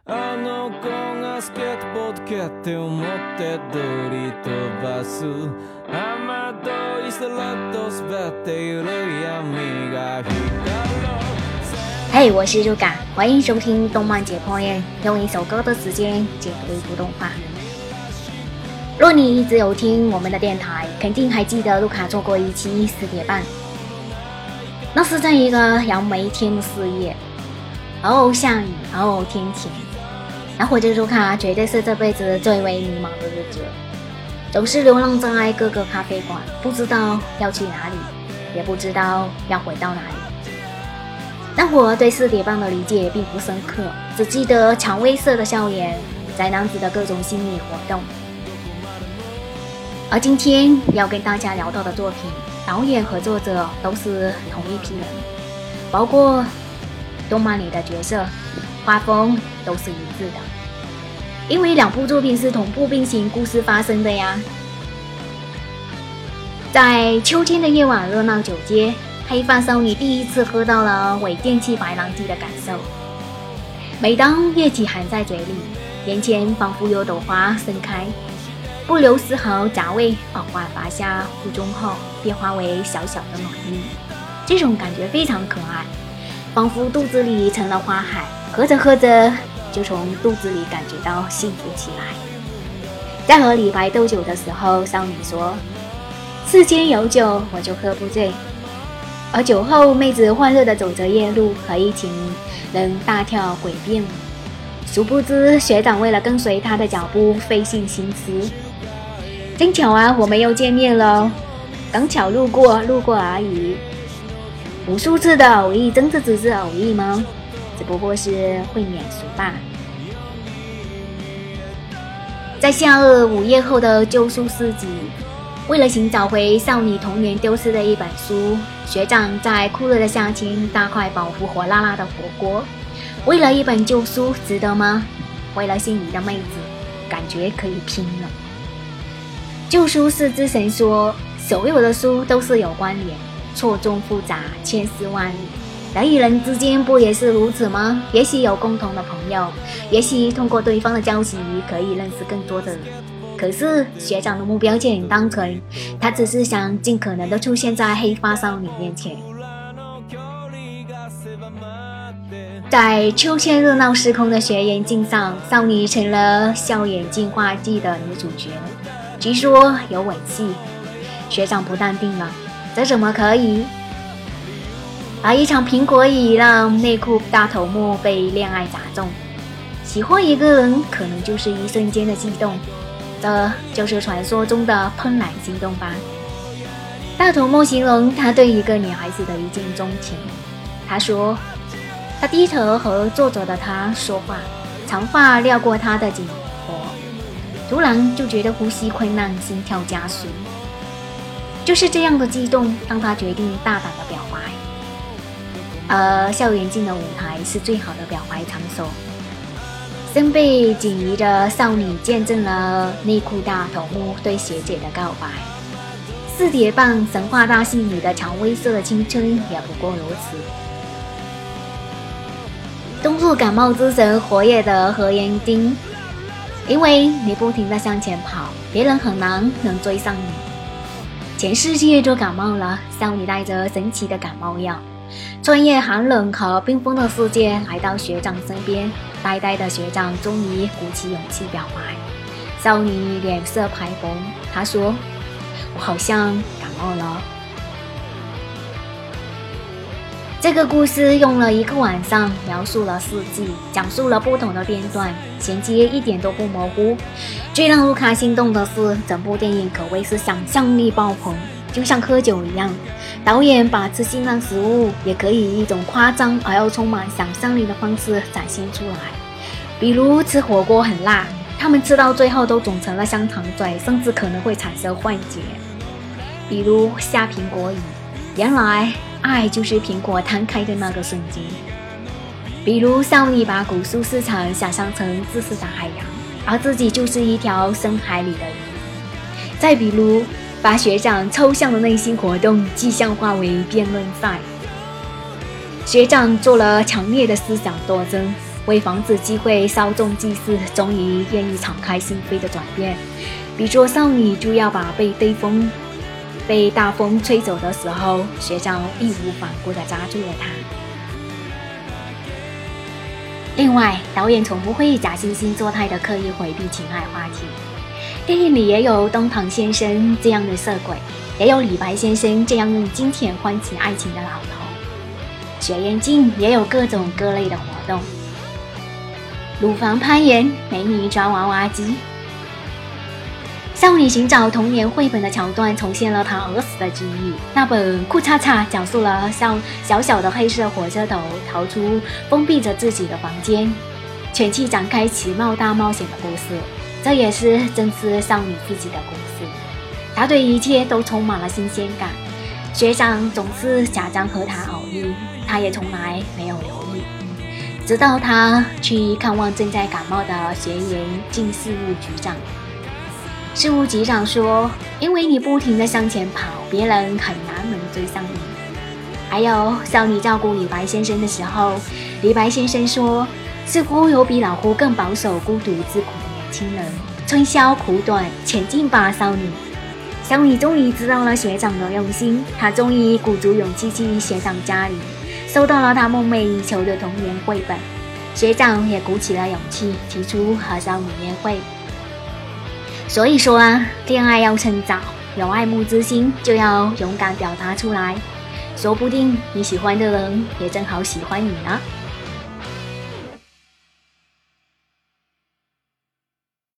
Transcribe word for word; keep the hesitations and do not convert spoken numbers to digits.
あの子がスケートボード蹴って表通り飛ばす雨どい空と滑っている闇が光る。 嘿、hey, 我是 Ruka， 欢迎收听动漫解剖院，用一首歌的时间解读一部动画。若你一直有听我们的电台，肯定还记得 Ruka 做过一期四叠半，那是在一个杨梅天的四夜，哦下雨，哦天晴，那或者 Ruka 绝对是这辈子最为迷茫的日子，总是流浪在各个咖啡馆，不知道要去哪里，也不知道要回到哪里。但我对四叠半的理解并不深刻，只记得蔷薇色的笑颜，宅男子的各种心理活动。而今天要跟大家聊到的作品，导演和作者都是同一批人，包括动漫里的角色，画风都是一致的，因为两部作品是同步并行故事发生的呀。在秋天的夜晚热闹酒街，黑发少女第一次喝到了伪电气白兰地的感受。每当液体含在嘴里，眼前仿佛有朵花盛开，不留丝毫杂味，缓缓拔下腹中后变化为小小的暖意。这种感觉非常可爱，仿佛肚子里成了花海，喝着喝着就从肚子里感觉到幸福起来。在和李白斗酒的时候，少女说：世间有酒我就喝不醉。而酒后妹子欢乐地走着夜路，和一群人大跳诡辩舞。殊不知学长为了跟随她的脚步费尽心思。真巧啊，我们又见面了，刚巧路过路过而已。无数次的偶遇真的只是偶遇吗？只不过是会免俗吧。在夏日午夜后的旧书市集，为了寻找回少女童年丢失的一本书，学长在酷热的夏天大块饱腹火辣辣的火锅。为了一本旧书值得吗？为了心仪的妹子，感觉可以拼了。旧书是之神说，所有的书都是有关联，错综复杂，千丝万缕。人与人之间不也是如此吗？也许有共同的朋友，也许通过对方的交集可以认识更多的人。可是学长的目标就很单纯，他只是想尽可能的出现在黑发少女面前。在秋千热闹失控的学园镜上，少女成了校园进化季的女主角，据说有吻戏。学长不淡定了，这怎么可以？而一场苹果雨让内裤大头目被恋爱砸中。喜欢一个人可能就是一瞬间的悸动，这就是传说中的怦然心动吧。大头目形容他对一个女孩子的一见钟情。他说，他低头和坐着的她说话，长发撩过他的颈脖，突然就觉得呼吸困难，心跳加速。就是这样的激动，让他决定大胆的表白。而校园镜的舞台是最好的表白场所。身背锦衣的少女见证了内裤大头目对学姐的告白。四叠半神话大戏里的蔷薇色的青春也不过如此。冬日感冒之神活跃的河岩町，因为你不停地向前跑，别人很难能追上你。全世界都感冒了，少女带着神奇的感冒药，穿越寒冷和冰封的世界，来到学长身边。呆呆的学长终于鼓起勇气表白。少女脸色排红，她说：我好像感冒了。这个故事用了一个晚上描述了四季，讲述了不同的片段，衔接一点都不模糊。最让卢卡心动的是，整部电影可谓是想象力爆棚，就像喝酒一样，导演把吃辛辣食物也可以以一种夸张而又充满想象力的方式展现出来。比如吃火锅很辣，他们吃到最后都肿成了香肠嘴，甚至可能会产生幻觉。比如下苹果雨，原来爱就是苹果摊开的那个瞬间。比如少女把古书市场想象成知识的海洋，而自己就是一条深海里的鱼。再比如把学长抽象的内心活动具象化为辩论赛，学长做了强烈的思想斗争， 为防止机会稍纵即逝，终于愿意敞开心扉的转变。比作少女就要把被对风被大风吹走的时候，学长义无反顾地抓住了她。另外，导演从不会假惺惺作态地刻意回避情爱话题。电影里也有东堂先生这样的色鬼，也有李白先生这样用金钱换取爱情的老头。雪岩镜也有各种各类的活动，乳房攀岩、美女抓娃娃机。少女寻找童年绘本的桥段重现了她儿时的记忆。那本酷嚓嚓讲述了小小小的黑色火车头逃出封闭着自己的房间，前去展开奇妙大冒险的故事。这也是真是少女自己的故事。她对一切都充满了新鲜感。学长总是假装和她偶遇，她也从来没有留意。直到她去看望正在感冒的学岩镜事务局长。事务局长说，因为你不停地向前跑，别人很难能追上你。还有少女照顾李白先生的时候，李白先生说，似乎有比老胡更保守孤独之苦的年轻人。春宵苦短，前进吧少女。少女终于知道了学长的用心，她终于鼓足勇气去学长家里，收到了她梦寐以求的童年绘本。学长也鼓起了勇气提出和少女约会。所以说啊，恋爱要趁早，有爱慕之心就要勇敢表达出来，说不定你喜欢的人也正好喜欢你呢。